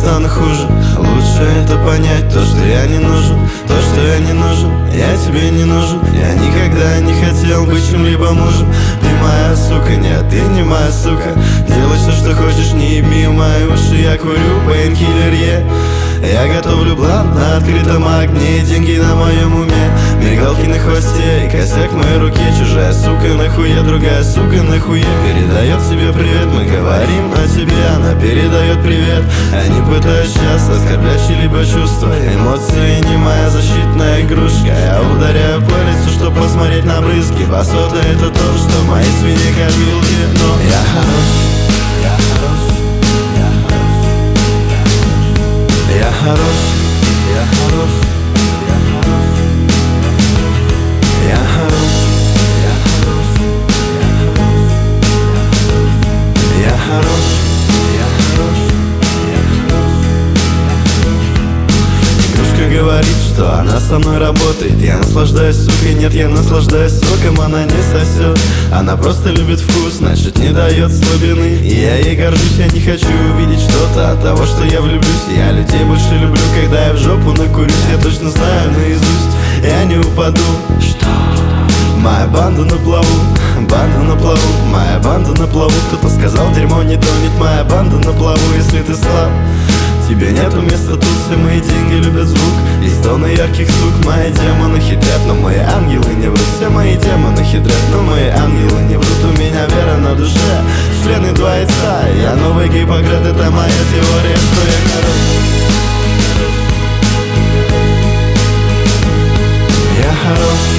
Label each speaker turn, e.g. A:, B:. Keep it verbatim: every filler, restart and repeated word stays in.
A: стану хуже. Лучше это понять, то, что я не нужен, то, что я не нужен, я тебе не нужен. Я никогда не хотел быть чьим-либо мужем. Ты моя сука, нет, ты не моя сука. Делай все, что хочешь, не еби в мои уши. Я курю пейнкиллер, е Я готовлю блант на открытом огне. Деньги на моем уме, мигалки на хвосте и косяк в моей руке. Чужая сука нахуя, другая сука нахуя передает себе привет. Мы говорим о тебе, она передает привет. Я не пытаюсь сейчас оскорблять чьи-либо чувства. Эмоции не моя защитная игрушка. Я ударяю по лицу, чтобы посмотреть на брызги. Басота — это то, что мои свиньи копилки. Но я хорош, я хорош, я хорош, я хорош, я хорош, я хорош, я хорош, я хорош, я хорош, я хорош, я хорош, я хорош. Игрушка говорит, что она со мной работает. Я наслаждаюсь сукой, нет, я наслаждаюсь соком. Она не сосет, она просто любит вкус, значит не дает слабины. И я ей горжусь, я не хочу увидеть что-то от того, что я влюблюсь. Я людей больше люблю, когда я в жопу накурюсь. Я точно знаю наизусть, я не упаду. Что? Моя банда на плаву, банда на плаву, моя банда на плаву. Кто-то сказал, дерьмо не тонет, моя банда на плаву. Если ты слаб, тебе нету места тут. Все мои деньги любят звук и стоны ярких стук. Мои демоны хитрят, но мои ангелы не врут. Все мои демоны хитрят, но мои ангелы не врут. У меня вера на душе, члены два яйца. Я новый Гиппократ, это моя теория, что я хорош. Я хорош.